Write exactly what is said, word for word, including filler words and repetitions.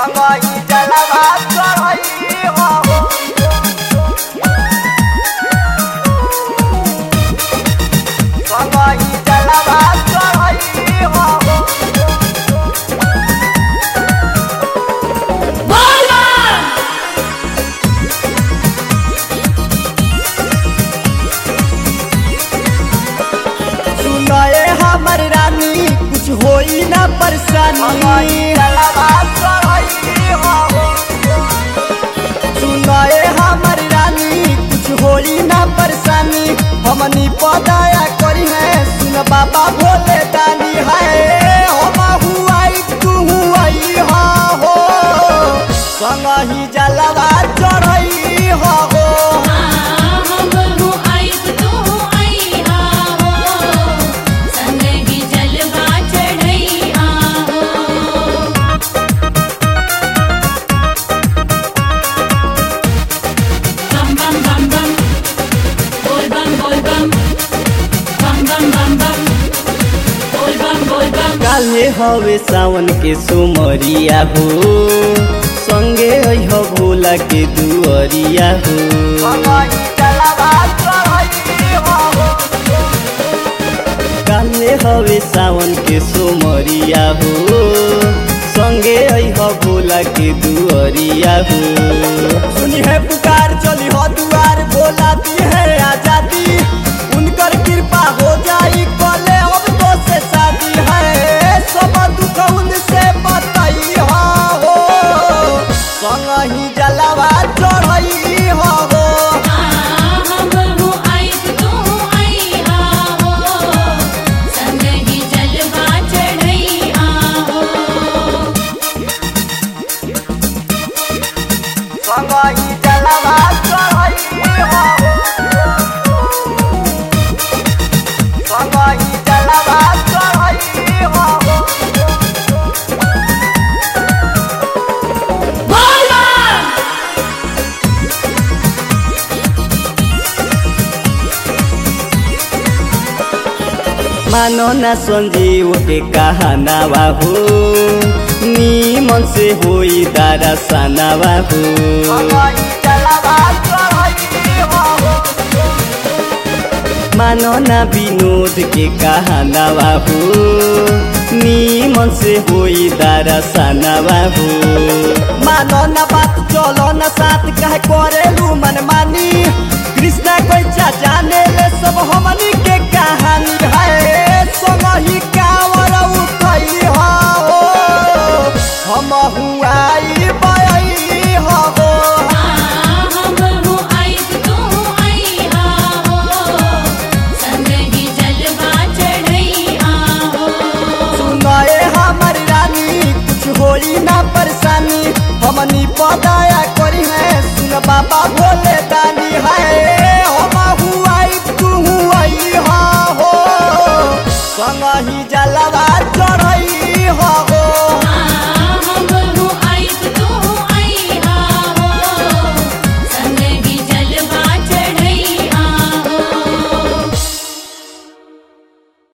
संगही जलवा चढ़ई हो संगही जलवा चढ़ई हो सुनाए हमर रानी कुछ होई ना परेशानी सुनाए हमर रानी कुछ होई ना परेशानी हमनी पदाया करी है सुन बाबा भोले दानी है हम हुआई तू हुआई हा हो संगही जलवा चढ़ई हो काल्हे हवे सावन के सोमरिया हो संगे हो भोला के दुअरिया हो काल्हे हवे सावन के सोमरिया हो संगे हो भोला के दुअरिया हो सुनी है पुकार चली हो दुआर भोला दी है आजादी उनकर कृपा हो जाई कले अब तो से शादी है सब दुख उनसे बताई हो संगही जलवा चढ़ई हो संगही जलवा चढ़ई हो संगही जलवा चढ़ई हो मानो ना संजीव के कहनावा हो नीमन से होई दारा सनावा हो संगही जलवा चढ़ई हो मानो ना विनोद के कहनावा हो नीमन से होई दारा सनावा हो मानो ना बात चलो ना साथ कह करेलू मनमानी कृष्णा कोई जाने ले सब हमनी के कहानी है संगही कांवर उठई हो हम हुआई बई हो सुनाए हमर रानी कुछ होई ना परेशानी हमनी पदाया करी है सुन बाबा भोले दानी है।